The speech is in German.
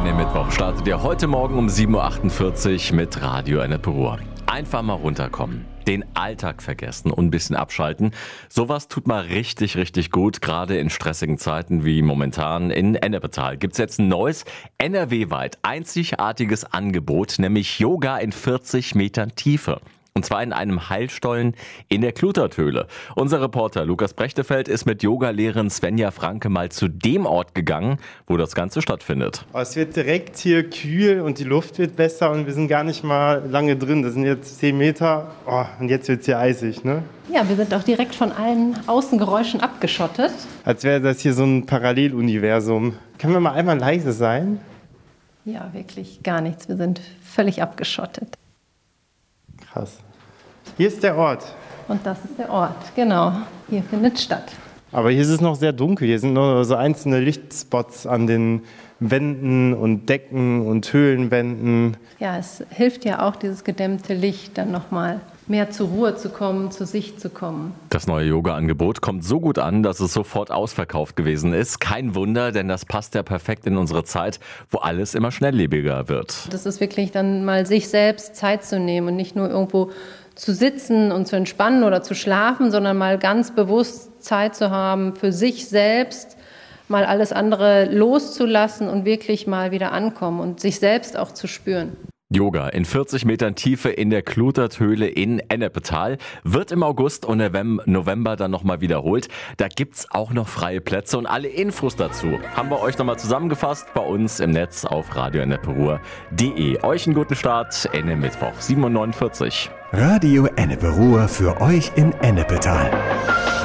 Ende Mittwoch startet ihr heute Morgen um 7.48 Uhr mit Radio Ennepe. Einfach mal runterkommen, den Alltag vergessen und ein bisschen abschalten. Sowas tut mal richtig, richtig gut, gerade in stressigen Zeiten wie momentan in Ennepetal. Gibt's jetzt ein neues, NRW-weit einzigartiges Angebot, nämlich Yoga in 40 Metern Tiefe. Und zwar in einem Heilstollen in der Klutertöhle. Unser Reporter Lukas Brechtefeld ist mit Yogalehrerin Svenja Franke mal zu dem Ort gegangen, wo das Ganze stattfindet. Es wird direkt hier kühl und die Luft wird besser und wir sind gar nicht mal lange drin. Das sind jetzt 10 Meter und jetzt wird es hier eisig, ne? Ja, wir sind auch direkt von allen Außengeräuschen abgeschottet. Als wäre das hier so ein Paralleluniversum. Können wir mal einmal leise sein? Ja, wirklich gar nichts. Wir sind völlig abgeschottet. Krass. Hier ist der Ort. Und das ist der Ort, genau. Hier findet statt. Aber hier ist es noch sehr dunkel. Hier sind nur so einzelne Lichtspots an den Wänden und Decken und Höhlenwänden. Ja, es hilft ja auch, dieses gedämmte Licht, dann nochmal mehr zur Ruhe zu kommen, zur Sicht zu kommen. Das neue Yoga-Angebot kommt so gut an, dass es sofort ausverkauft gewesen ist. Kein Wunder, denn das passt ja perfekt in unsere Zeit, wo alles immer schnelllebiger wird. Das ist wirklich dann mal sich selbst Zeit zu nehmen und nicht nur irgendwo zu sitzen und zu entspannen oder zu schlafen, sondern mal ganz bewusst Zeit zu haben für sich selbst, mal alles andere loszulassen und wirklich mal wieder ankommen und sich selbst auch zu spüren. Yoga in 40 Metern Tiefe in der Klutertöhle in Ennepetal wird im August und November dann nochmal wiederholt. Da gibt's auch noch freie Plätze und alle Infos dazu haben wir euch nochmal zusammengefasst bei uns im Netz auf radioennepe.de. Euch einen guten Start in den Mittwoch, 7.49 Uhr. Radio Ennepe für euch in Ennepetal.